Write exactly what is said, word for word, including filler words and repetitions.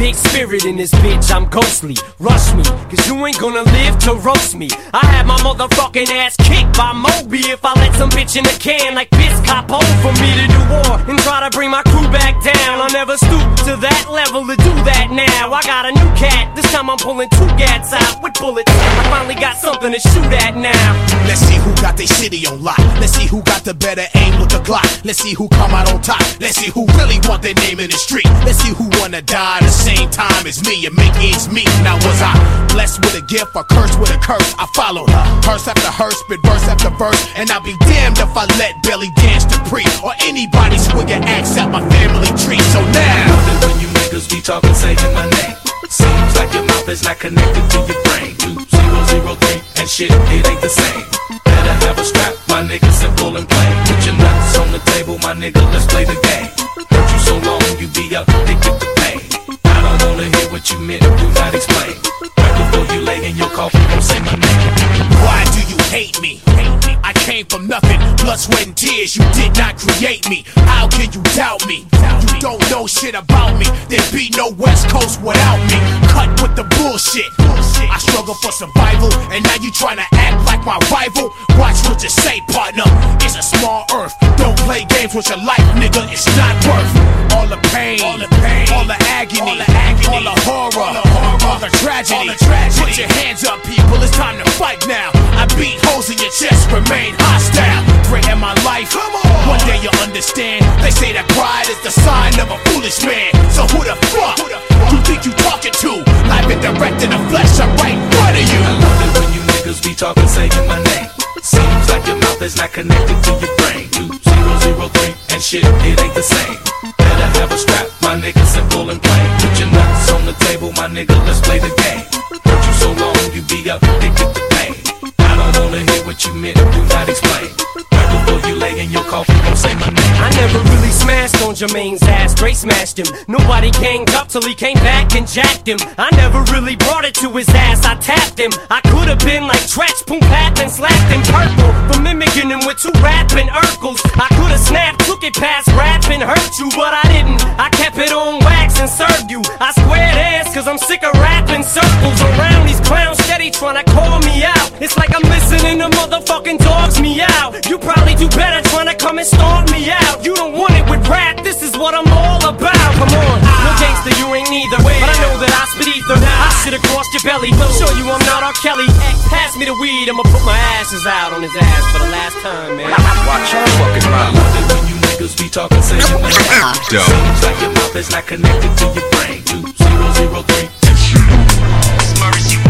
big spirit in this bitch, I'm ghostly. Rush me, cause you ain't gonna live to roast me. I had my motherfucking ass kicked by Moby if I let some bitch in a can like Biz Capo for me to do war and try to bring my crew back down. I'll never stoop to that level to do that now. I got a new cat, this time I'm pulling two gats out with bullets. I finally got something to shoot at now. Let's see who got their city on lock. Let's see who got the better aim with the Glock. Let's see who come out on top. Let's see who really want their name in the street. Let's see who wanna die the same time as me and make ends meet. Now was I blessed with a gift or cursed with a curse? I followed her, hearse after hearse, spit verse after verse, and I'll be damned if I let Belly Dance Dupree or anybody swing an axe at my family tree. So now, when you niggas be talking, saying my name, seems like your mouth is not connected to your brain. Two zero zero three and shit, it ain't the same. Better have a strap, my nigga, simple and plain. Put your nuts on the table, my nigga, let's play the game. Hurt you so long, you be up addicted to pain. I don't wanna hear what you meant, do not explain. Right before you lay in your coffin, don't say my name. Why do you hate me? I came from nothing, blood, sweat, and tears. You did not create me. How can you doubt me? You don't know shit about me. There'd be no West Coast without me. Cut with the bullshit. I struggle for survival, and now you tryna act like my rival. Watch what you say, partner. It's a small earth. Don't play games with your life, nigga. It's not worth all the pain, all the pain, all the agony, all the, agony, all the horror, all the, horror, all the tragedy. All the tragedy. Put your hands up, people. It's time to fight now. I beat holes in your chest, remain hostile. Threaten my life. Come on. One day you'll understand. They say that pride is the sign of a foolish man. So who the fuck, who the fuck you think you talking to? Live and direct in the flesh, I'm right in front of you. I love it when you niggas be talking, saying my name. Seems like your mouth is not connected to your brain. Two zero zero three and shit, it ain't the same. Better have a strap, my nigga, simple and plain. Put your nuts on the table, my nigga, let's play the game. Hurt you so long, you be up addicted to pain. I don't wanna hear what you meant, do not explain. Right before you lay in your coffin, don't say my name. I never really smashed on Jermaine's ass, straight smashed him. Nobody ganged up till he came back and jacked him. I never really brought it to his ass, I tapped him. I could've been like Tretch, Poom Pat, and slapped him purple for mimicking him with two rapping Urkels. I could've snapped, took it past rap and hurt you, but I didn't. I kept it on wax and served you. I squared ass cause I'm sick of rapping circles around these clowns steady tryna call me out. It's like I'm listening to motherfucking dogs me out. You probably do better tryna come and stomp me out. You don't want it with rap, this is what I'm all about. Come on, no gangster, you ain't neither, but I know that I spit ether. I shit across your belly, show you I'm not R. Kelly. Pass me the weed, I'ma put my ashes out on his ass for the last time, man. Watch your fucking mouth. I love it when you niggas be talking, saying my name. Seems like your mouth is not connected to your brain. Two zero zero three.